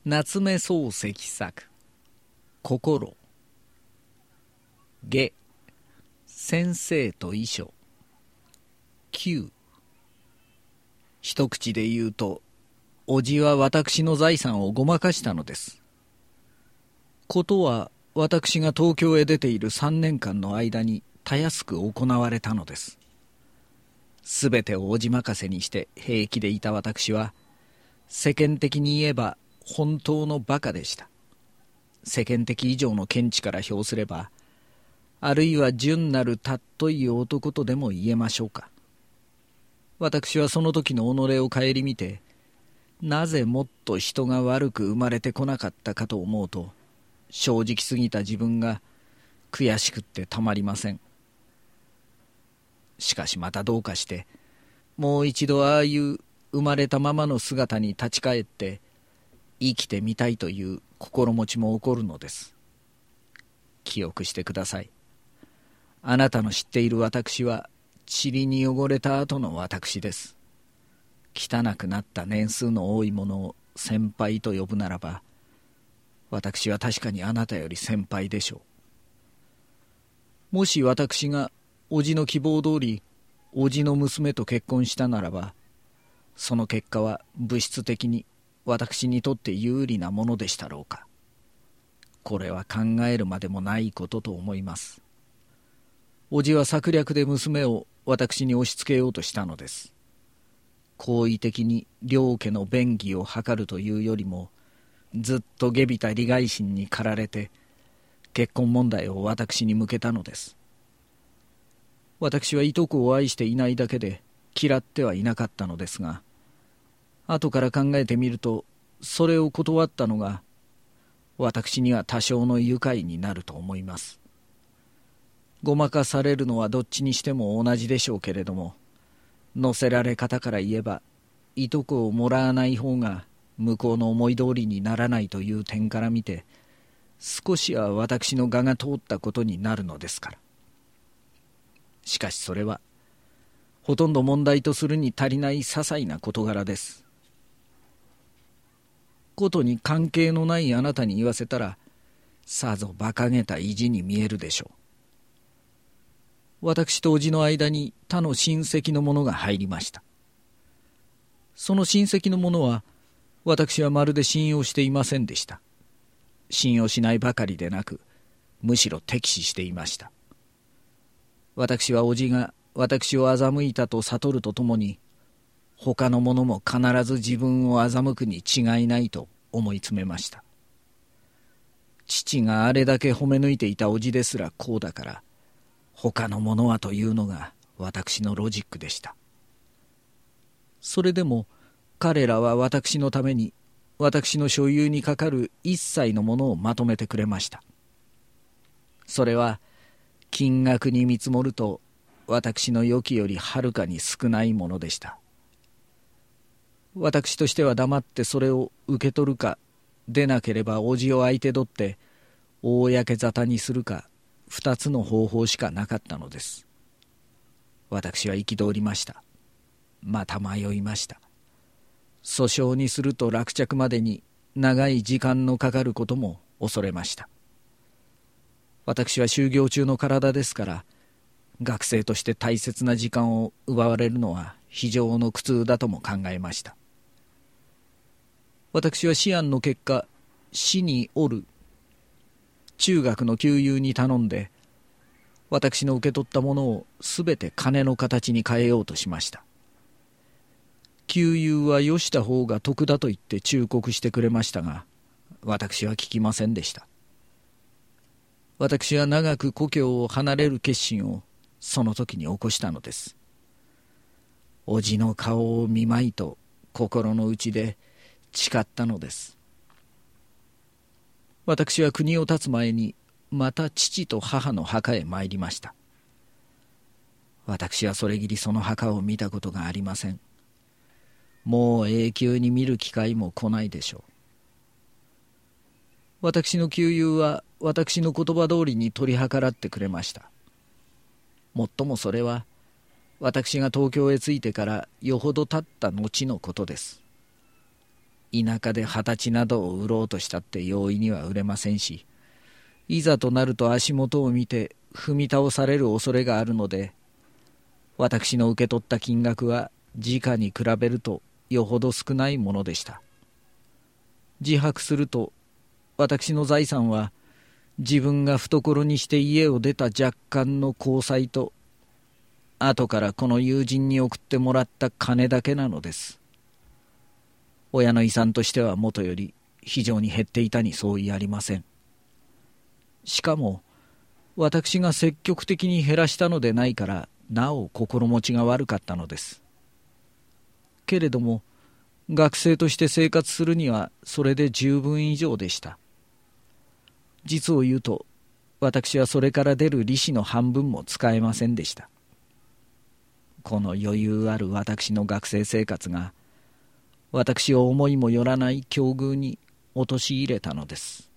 夏目漱石作心。下、先生と遺書。9。一口で言うと、叔父は私の財産をごまかしたのです。ことは私が東京へ出ている3年間の間にたやすく行われたのです。すべてを叔父任せにして平気でいた私は、世間的に言えば本当の馬鹿でした。世間的以上の見地から評すれば、あるいは純なる尊い男とでも言えましょうか。私はその時の己を顧みて、なぜもっと人が悪く生まれてこなかったかと思うと、正直すぎた自分が悔しくってたまりません。しかしまたどうかして、もう一度ああいう生まれたままの姿に立ち返って生きてみたいという心持ちも起こるのです。記憶してください。あなたの知っている私は塵に汚れた後の私です。汚くなった年数の多いものを先輩と呼ぶならば、私は確かにあなたより先輩でしょう。もし私が叔父の希望通り叔父の娘と結婚したならば、その結果は物質的に私にとって有利なものでしたろうか。これは考えるまでもないことと思います。叔父は策略で娘を私に押し付けようとしたのです。好意的に両家の便宜を図るというよりも、ずっと下びた利害心に駆られて結婚問題を私に向けたのです。私はいとこを愛していないだけで嫌ってはいなかったのですが、後から考えてみると、それを断ったのが私には多少の愉快になると思います。ごまかされるのはどっちにしても同じでしょうけれども、乗せられ方から言えば、いとこをもらわない方が向こうの思い通りにならないという点から見て、少しは私の我が通ったことになるのですから。しかしそれは、ほとんど問題とするに足りない些細な事柄です。ことに関係のないあなたに言わせたら、さぞ馬鹿げた意地に見えるでしょう。私と叔父の間に他の親戚の者が入りました。その親戚の者は、私はまるで信用していませんでした。信用しないばかりでなく、むしろ敵視していました。私は叔父が私を欺いたと悟るとともに、他の者も必ず自分を欺くに違いないと思い詰めました。父があれだけ褒め抜いていた叔父ですらこうだから、他の者はというのが私のロジックでした。それでも彼らは私のために私の所有にかかる一切のものをまとめてくれました。それは金額に見積もると私の予期よりはるかに少ないものでした。私としては黙ってそれを受け取るか、でなければ叔父を相手取って公沙汰にするか、二つの方法しかなかったのです。私は憤りました。また迷いました。訴訟にすると落着までに長い時間のかかることも恐れました。私は修行中の体ですから、学生として大切な時間を奪われるのは非常の苦痛だとも考えました。私は思案の結果、市におる中学の給油に頼んで、私の受け取ったものをすべて金の形に変えようとしました。給油はよした方が得だと言って忠告してくれましたが、私は聞きませんでした。私は長く故郷を離れる決心をその時に起こしたのです。叔父の顔を見まいと心の内で誓ったのです。私は国を立つ前にまた父と母の墓へ参りました。私はそれぎりその墓を見たことがありません。もう永久に見る機会も来ないでしょう。私の給油は私の言葉通りに取り計らってくれました。もっともそれは私が東京へ着いてからよほど経った後のことです。 田舎で二十歳などを売ろうとしたって容易には売れませんし、いざとなると足元を見て踏み倒される恐れがあるので、私の受け取った金額は時価に比べるとよほど少ないものでした。自白すると、私の財産は自分が懐にして家を出た若干の交際と、後からこの友人に送ってもらった金だけなのです。親の遺産としてはもとより非常に減っていたに相違ありません。しかも私が積極的に減らしたのでないからなお心持ちが悪かったのです。けれども学生として生活するにはそれで十分以上でした。実を言うと私はそれから出る利子の半分も使えませんでした。この余裕ある私の学生生活が私を思いもよらない境遇に陥れたのです。